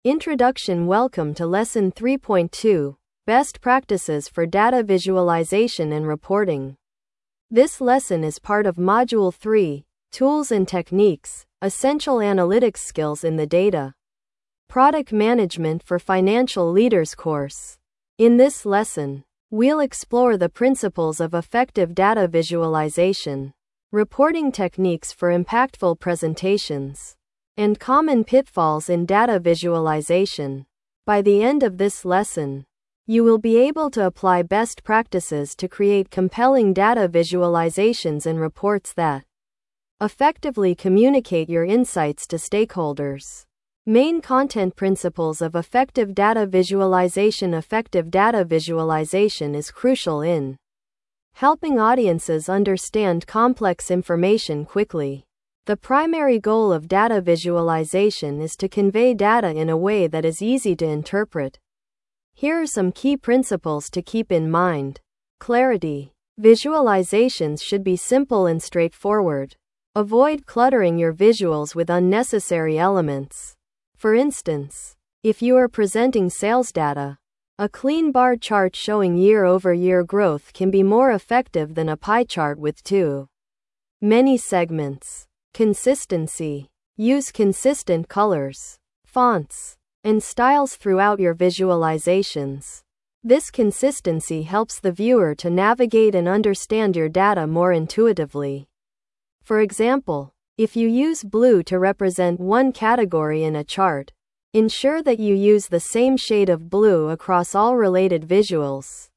Introduction. Welcome to Lesson 3.2, Best Practices for Data Visualization and Reporting. This lesson is part of Module 3, Tools and Techniques, Essential Analytics Skills in the Data Product Management for Financial Leaders course. In this lesson, we'll explore the principles of effective data visualization, reporting techniques for impactful presentations, and common pitfalls in data visualization. By the end of this lesson, you will be able to apply best practices to create compelling data visualizations and reports that effectively communicate your insights to stakeholders. Main content principles of effective data visualization. Effective data visualization is crucial in helping audiences understand complex information quickly. The primary goal of data visualization is to convey data in a way that is easy to interpret. Here are some key principles to keep in mind. Clarity. Visualizations should be simple and straightforward. Avoid cluttering your visuals with unnecessary elements. For instance, if you are presenting sales data, a clean bar chart showing year-over-year growth can be more effective than a pie chart with too many segments. Consistency. Use consistent colors, fonts, and styles throughout your visualizations. This consistency helps the viewer to navigate and understand your data more intuitively. For example, if you use blue to represent one category in a chart, ensure that you use the same shade of blue across all related visuals.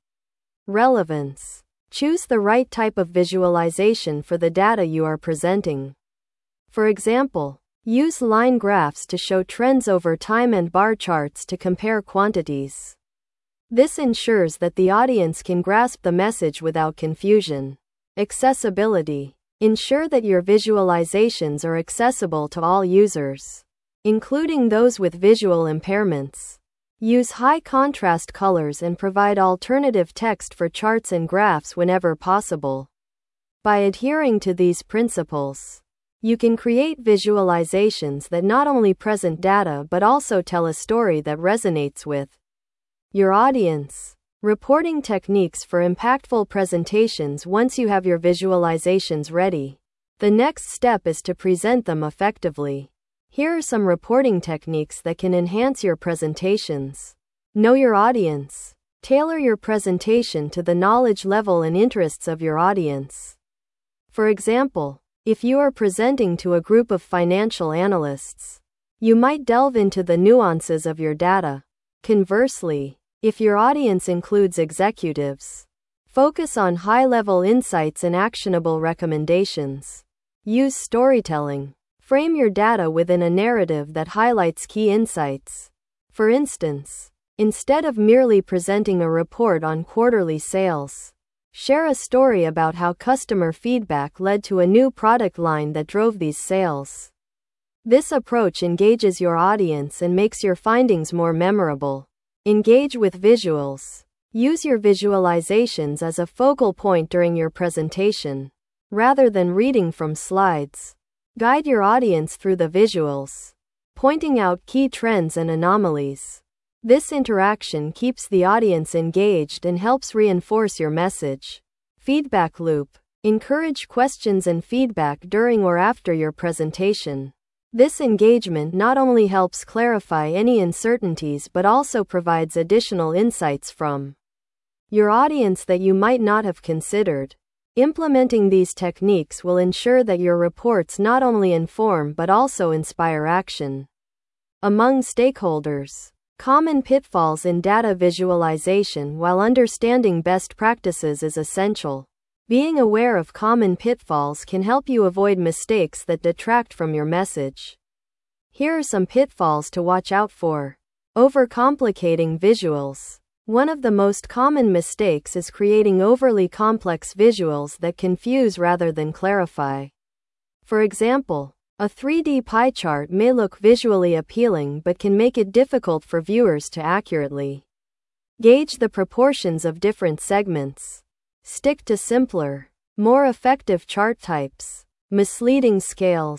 Relevance. Choose the right type of visualization for the data you are presenting. For example, use line graphs to show trends over time and bar charts to compare quantities. This ensures that the audience can grasp the message without confusion. Accessibility. Ensure that your visualizations are accessible to all users, including those with visual impairments. Use high contrast colors and provide alternative text for charts and graphs whenever possible. By adhering to these principles, you can create visualizations that not only present data but also tell a story that resonates with your audience. Reporting techniques for impactful presentations. Once you have your visualizations ready, the next step is to present them effectively. Here are some reporting techniques that can enhance your presentations. Know your audience. Tailor your presentation to the knowledge level and interests of your audience. For example, if you are presenting to a group of financial analysts, you might delve into the nuances of your data. Conversely, if your audience includes executives, focus on high-level insights and actionable recommendations. Use storytelling. Frame your data within a narrative that highlights key insights. For instance, instead of merely presenting a report on quarterly sales, share a story about how customer feedback led to a new product line that drove these sales. This approach engages your audience and makes your findings more memorable. Engage with visuals. Use your visualizations as a focal point during your presentation, rather than reading from slides. Guide your audience through the visuals, pointing out key trends and anomalies. This interaction keeps the audience engaged and helps reinforce your message. Feedback loop. Encourage questions and feedback during or after your presentation. This engagement not only helps clarify any uncertainties but also provides additional insights from your audience that you might not have considered. Implementing these techniques will ensure that your reports not only inform but also inspire action among stakeholders. Common pitfalls in data visualization. While understanding best practices is essential, being aware of common pitfalls can help you avoid mistakes that detract from your message. Here are some pitfalls to watch out for. Overcomplicating visuals. One of the most common mistakes is creating overly complex visuals that confuse rather than clarify. For example, a 3D pie chart may look visually appealing but can make it difficult for viewers to accurately gauge the proportions of different segments. Stick to simpler, more effective chart types. Misleading scales.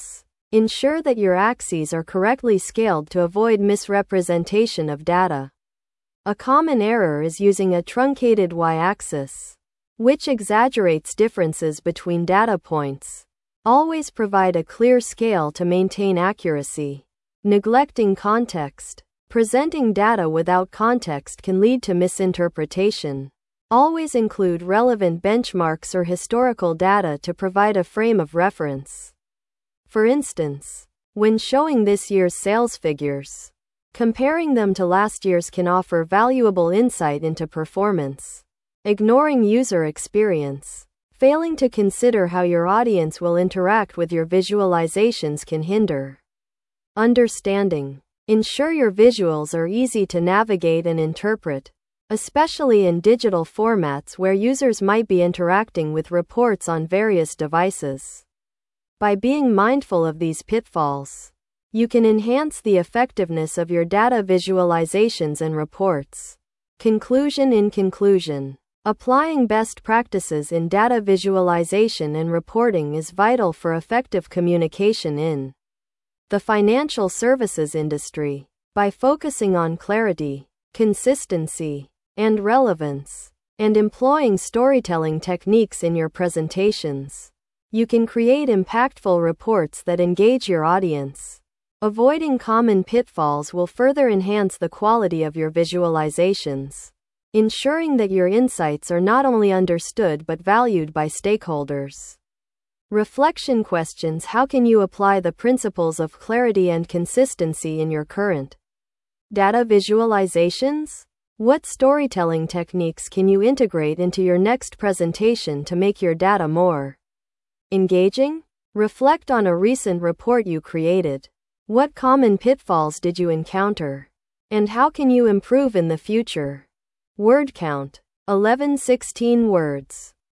Ensure that your axes are correctly scaled to avoid misrepresentation of data. A common error is using a truncated y-axis, which exaggerates differences between data points. Always provide a clear scale to maintain accuracy. Neglecting context. Presenting data without context can lead to misinterpretation. Always include relevant benchmarks or historical data to provide a frame of reference. For instance, when showing this year's sales figures, comparing them to last year's can offer valuable insight into performance. Ignoring user experience. Failing to consider how your audience will interact with your visualizations can hinder understanding. Ensure your visuals are easy to navigate and interpret, especially in digital formats where users might be interacting with reports on various devices. By being mindful of these pitfalls, you can enhance the effectiveness of your data visualizations and reports. Conclusion. In conclusion, applying best practices in data visualization and reporting is vital for effective communication in the financial services industry. By focusing on clarity, consistency, and relevance, and employing storytelling techniques in your presentations, you can create impactful reports that engage your audience. Avoiding common pitfalls will further enhance the quality of your visualizations, ensuring that your insights are not only understood but valued by stakeholders. Reflection questions. How can you apply the principles of clarity and consistency in your current data visualizations? What storytelling techniques can you integrate into your next presentation to make your data more engaging? Reflect on a recent report you created. What common pitfalls did you encounter? And how can you improve in the future? Word count: 1116 words.